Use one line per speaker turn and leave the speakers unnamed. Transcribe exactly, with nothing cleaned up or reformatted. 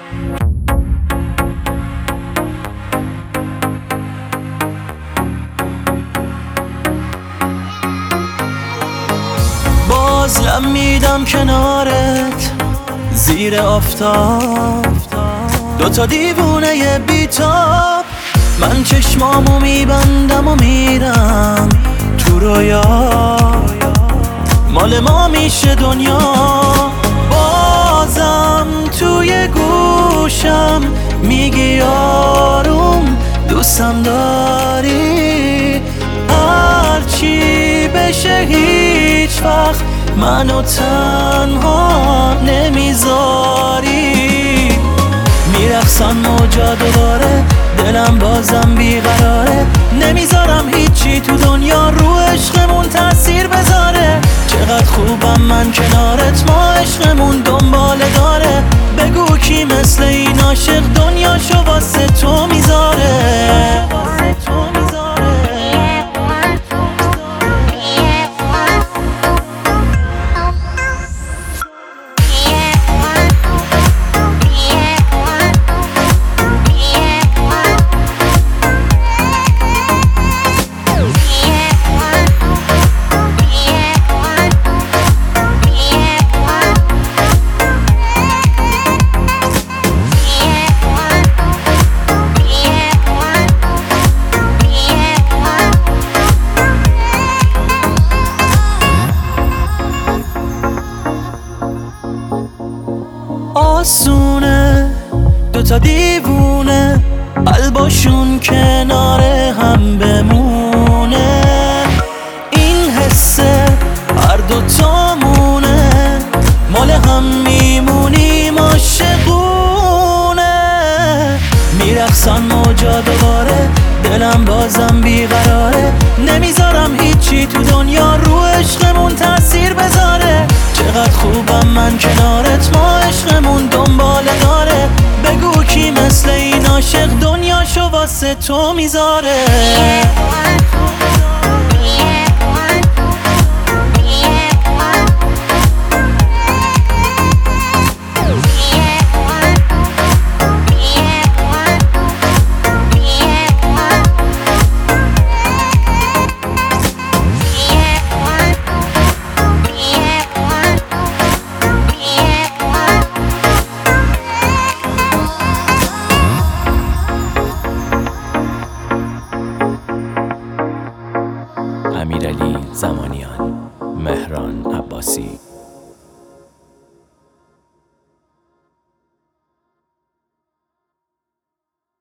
باز لم میدم کنارت زیر آفتاب، دوتا دیوونه بیتاب. من چشمامو میبندم و میرم تو رویا، مال ما میشه دنیا. بازم توی گوشم میگی آروم دوستم داری، هرچی بشه هیچ وقت منو تنها نمیذاری. میرقصن موجا دوباره، دلم بازم بیقراره، نمیذارم هیچی تو دنیا رو عشقمون تأثیر بذاره. چقدر خوبم من کنارت، ما عشقمون دنباله داره. بگو کی مثل این عاشق دنیاشو واسه تو میذاره. آسونه دوتا دیوونه قلباشون کنار هم بمونه، این حسه هر دوتامونه، مال هم میمونیم عاشقونه. میرقصن موجا دوباره، دلم بازم بیقراره، نمیذارم هیچی تو دنیا رو عشقمون تأثیر بذاره. چقدر خوبم من کنارت، ما عشقمون دنباله داره. بگو کی مثل این عاشق دنیاشو واسه تو میذاره.